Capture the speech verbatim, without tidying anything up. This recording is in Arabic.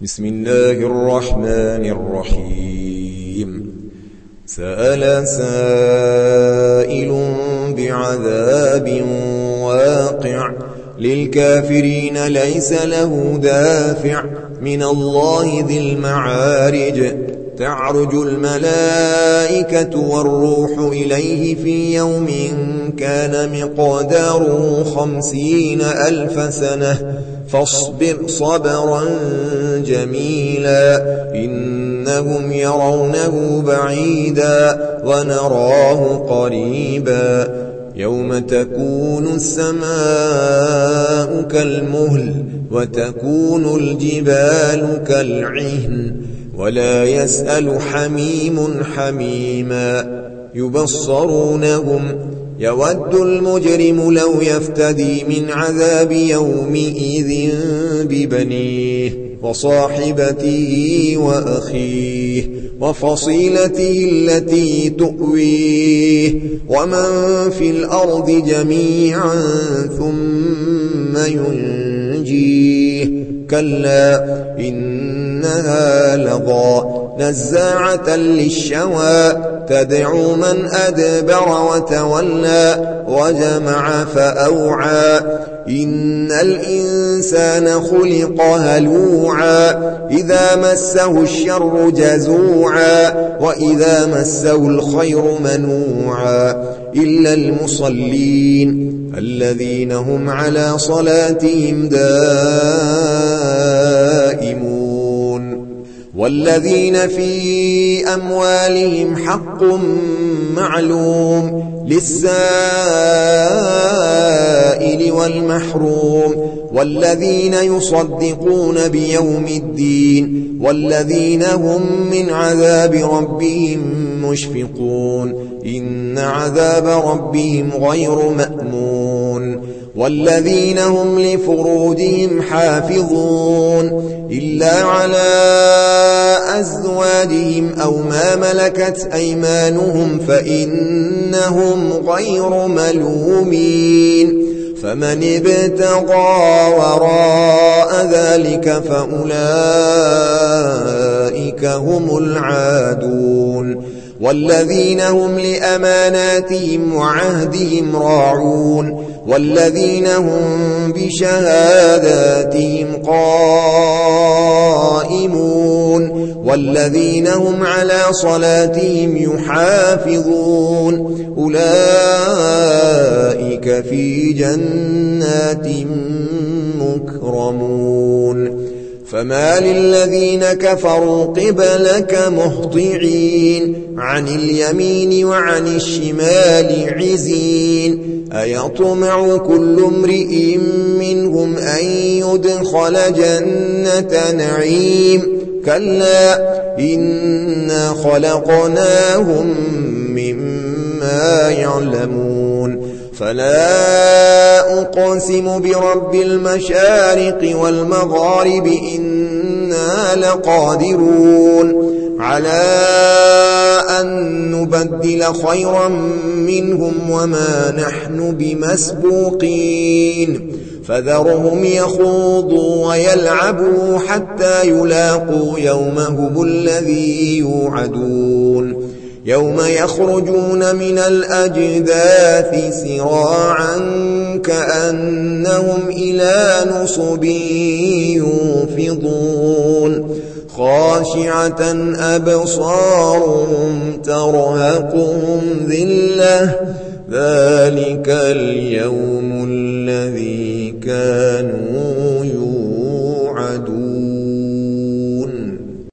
بسم الله الرحمن الرحيم. سأل سائل بعذاب واقع للكافرين ليس له دافع من الله ذي المعارج. تعرج الملائكة والروح إليه في يوم كان مقداره خمسين ألف سنة فاصبر صبرا جميلا إنهم يرونه بعيدا ونراه قريبا يوم تكون السماء كالمهل وتكون الجبال كالعهن ولا يسأل حميم حميما يبصرونهم يود المجرم لو يفتدي من عذاب يومئذ ببنيه وصاحبته وأخيه وفصيلته التي تؤويه ومن في الأرض جميعا ثم ينجيه كلا إنها لظى نزاعة للشوى تدعو من أدبر وتولى وجمع فأوعى إن الإنسان خلق هلوعا إذا مسه الشر جزوعا وإذا مسه الخير منوعا إلا المصلين الذين هم على صلاتهم دائمون والذين في أموالهم حق معلوم للسائل والمحروم والذين يصدقون بيوم الدين والذين هم من عذاب ربهم مشفقون إن عذاب ربهم غير مأمون والذين هم لفروجهم حافظون إلا على أزواجهم أو ما ملكت أيمانهم فإنهم غير ملومين فمن ابتغى وراء ذلك فأولئك هم العادون والذين هم لأماناتهم وعهدهم راعون والذين هم بشهاداتهم قائمون والذين هم على صلاتهم يحافظون أولئك في جنات مكرمون فما للذين كفروا قبلك مهطعين عن اليمين وعن الشمال عزين أيطمع كل امرئ منهم أن يدخل جنة نعيم كلا إنا خلقناهم مما يعلمون فلا أقسم برب المشارق والمغارب إنا لقادرون على أن نبدل خيرا منهم وما نحن بمسبوقين فذرهم يخوضوا ويلعبوا حتى يلاقوا يومهم الذي يوعدون يوم يخرجون من الأجداث سراعا كأنهم إلى نصب يوفضون خاشعة أبصارهم ترهقهم ذلة ذلك اليوم الذي كانوا